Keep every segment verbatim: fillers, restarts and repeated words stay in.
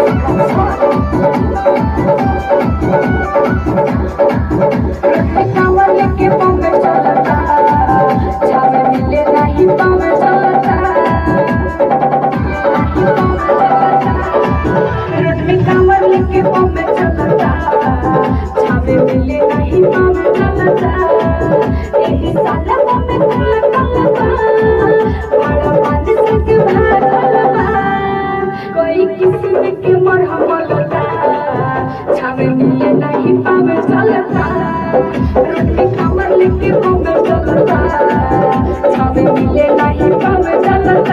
कांवर लेके बॉम्बे चलता, छावे मिले नहीं बॉम्बे चलता, रोड में कांवर लेके बॉम्बे चलता, छावे मिले नहीं बॉम्बे चलता, यही साला बॉम्बे चलता, भाड़ा बांध सके भागलबा, कोई किसी में के मरहम बोलता, छावे मिले नहीं बॉम्बे चलता, रोड में कांवर लेके बॉम्बे चलता, छावे मिले नहीं बॉम्बे चलता।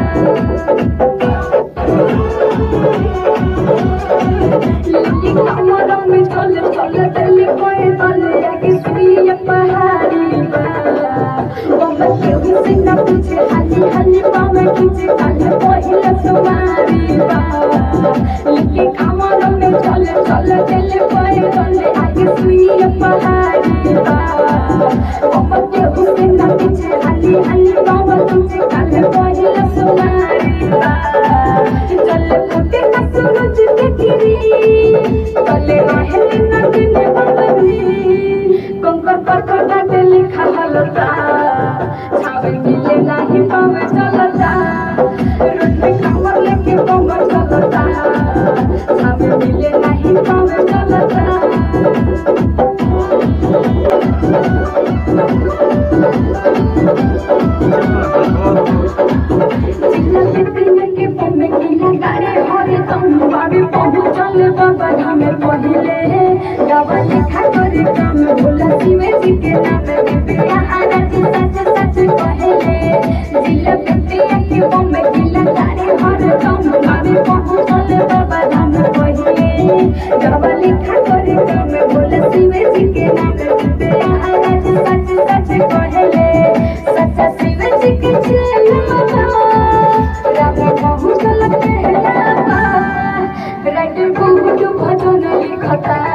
लिखी कांवरों में चल चल दिल्ली कोई बले आगे सुई पहाड़ी बॉम्बे के हुसी न पूछे हाली हाली बॉम्बे खींचे काले पहिले सुमारी लिखी कांवरों में चल चल दिल्ली कोई बले आगे सुई पहाड़ी बॉम्बे के हुसी न पूछे हाली हाली बॉम्बे खींचे काले पहिले सुमारी चल फुटे का सूरज के गिरी कले रहले न दिन बदली कंकर पर डाटे लिखा हलता छावे मिले नहीं पावे चलता रोड पे कांवर लेके बॉम्बे चलता छावे मिले नहीं पावे चलता चले बाबा धामे पहिले गावा लिखा करे काम भोला शिवे जी के नाम बिबिया आरती सच सच कहले जिला बिबिया के बॉम्बे जिला गाड़ी हर दम भाभी पहुंच चले बाबा धामे पहिले गावा लिखा करे काम भोला शिवे जी के नाम बिबिया आरती सच सच कहले सच्चा शिवे जी के चेला राम पहुंच चले पहला राइटर को भजन लिखता।